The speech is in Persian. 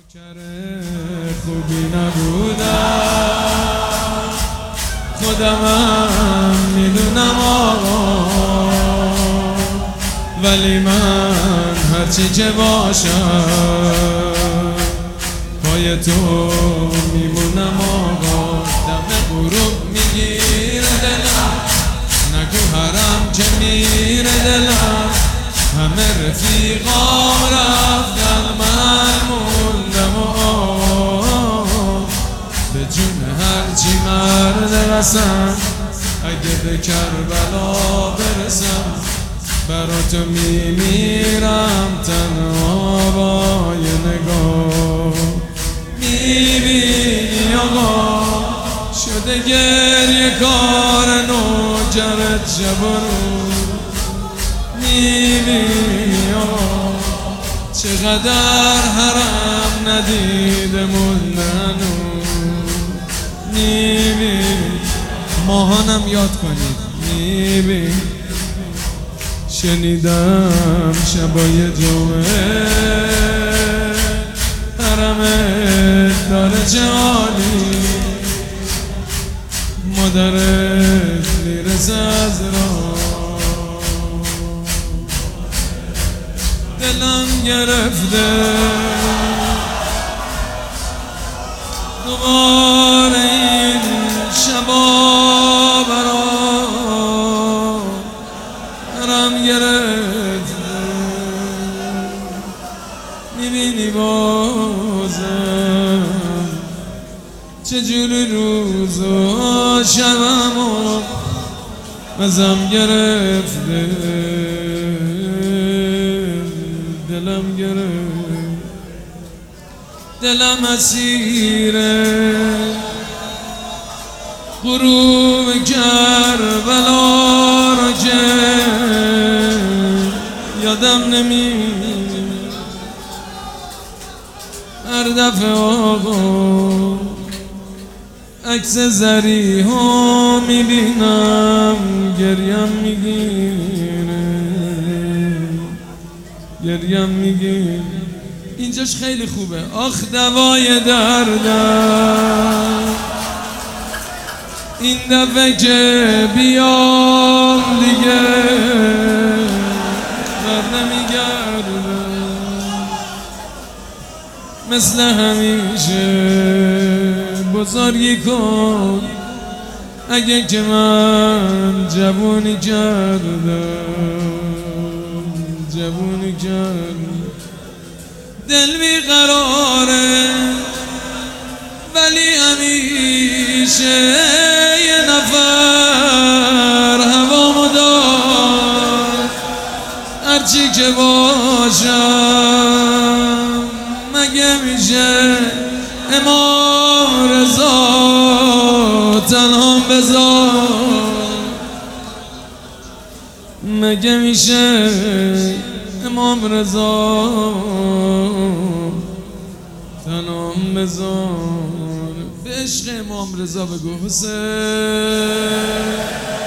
نوکر خوبی نبودم، خودمم میدونم آقا، ولی من هرچی که باشم پای تو میمونم آقا. دم غروب میگیره دلم، نگو حرم که میره دلم، همه رفیقام رفتن من موندم به جون هرچی مرد رسم. اگه به کربلا برسم برا تو میمیرم تنها با یه نگاه. میبینی آقا شده گریه کار نوکرت شب و روز. میبینی آقا چقدر حرم ندیده موندن. میبینی ماهانم یاد کنید. میبینی شنیدم شبای جمعه حرمت داره جالی، مادرت میرسه از راه. دلم گرفته دوباره این شبا برام حرم گرفته. میبینی بازم چجوری روز و شبم و ازم گرفته. دلم گرفت، دلم اسیره غروب کربلا را که یادم نمیاد. هر دفعه آقا عکس زری ها میبینم گریم میگیره. اینجاش خیلی خوبه. آخ دوای دردم این دفعه که بیام دیگه بر نمیگردم. مثل همیشه بزرگی کن اگه که من جوونی کردم. دل بیقراره ولی همیشه یه نفر هوامو دار. هرچی که باشم مگه میشه امام رضا تنها بذار؟ مگه میشه امام رضا تنام بذار؟ به عشق امام رضا بگو حسین.